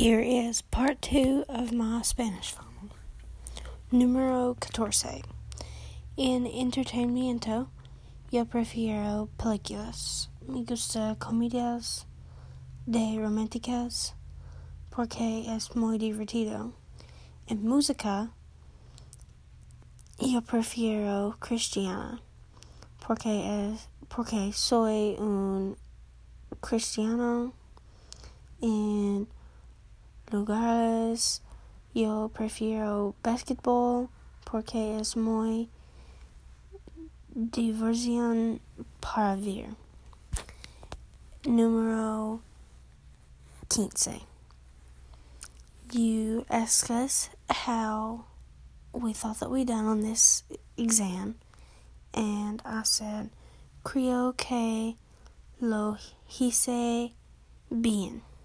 Here is part 2 of my Spanish phone. Número 14. En entretenimiento, yo prefiero películas. Me gusta comedias de románticas porque es muy divertido. En música, yo prefiero cristiana porque soy un cristiano. En lugares, yo prefiero basketball porque es muy diversión para ver. Número 15. You asked us how we thought that we done on this exam, and I said, creo que lo hice bien.